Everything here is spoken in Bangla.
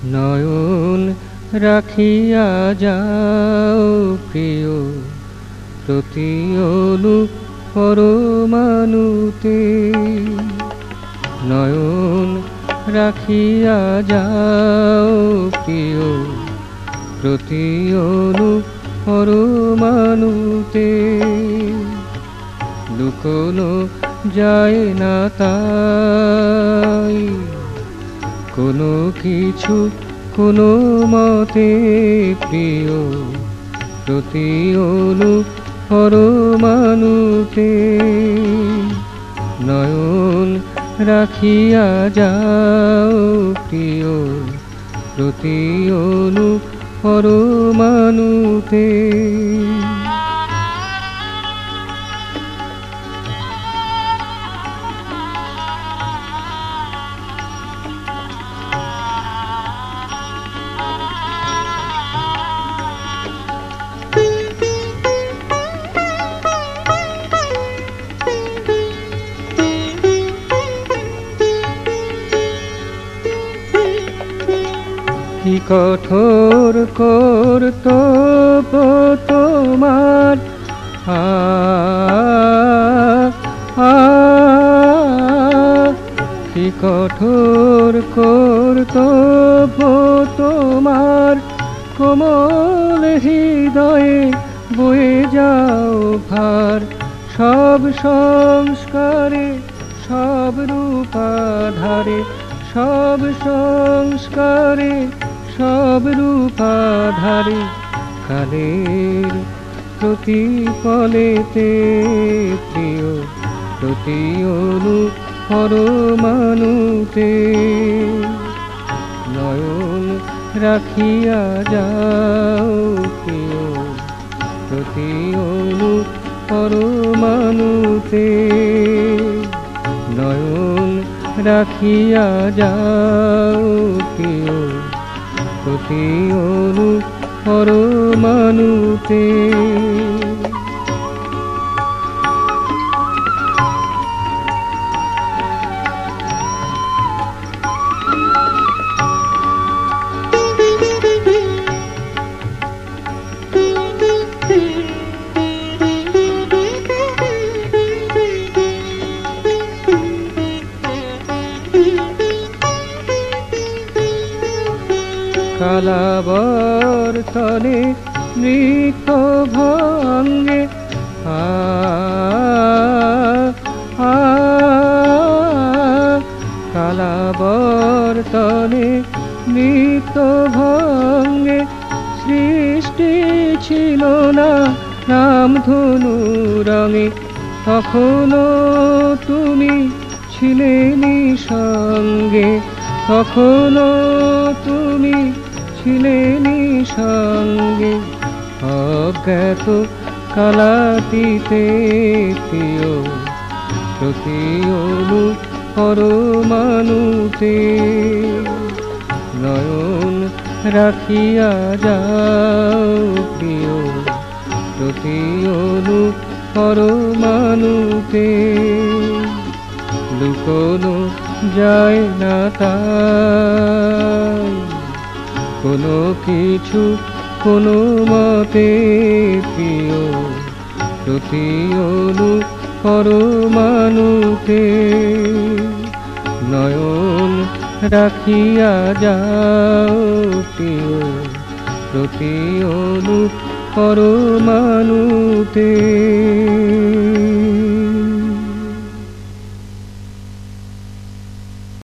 নয়ন রাখিয়া যাও প্রিয় প্রতি অনু পরমাণুতে। নয়ন রাখিয়া যাও প্রিয় প্রতি অনু পরমাণুতে। লুকোনো যায় না তাই কোনো কিছু কোনো মতে প্রিয় প্রতি অনু পরমাণুতে। নয়ন রাখিয়া যাও প্রিয় প্রতি অনু পরমাণুতে। কি কঠোর কর্তব্য তোমার, কি কঠোর কর্তব্য তোমার। কোমল হৃদয়ে বয়ে যাও ভার, সব সংস্কারে সব রূপাধারে। সব সংস্কারে সব রূপাধারে কালের প্রতিফলেতে প্রিয় প্রতি অনু পরমাণুতে। নয়ন রাখিয়া যাও প্রিয় প্রতি অনু পরমাণুতে। নয়ন রাখিয়া যাও প্রিয় প্রতি অনু পরমাণুতে। কালাবর্তনে নৃত্য ভঙ্গে কালাবর্তনে নৃত্য ভঙ্গে সৃষ্টি ছিল না রামধনু রঙে। তখনও তুমি ছিলে নিঃসঙ্গে, তখনও তুমি ছিলে নিঃসঙ্গে। অজ্ঞাত কালাতীতে প্রিয় প্রতি অনু পরমাণুতে। নয়ন রাখিয়া যাও প্রিয় প্রতি অনু পরমাণুতে। লুকোনো যায় না তাই কোনো কিছু কোনো মতে প্রিয় প্রতি অনু পরমাণুতে। নয়ন রাখিয়া যাও প্রিয় প্রতি অনু পরমাণুতে।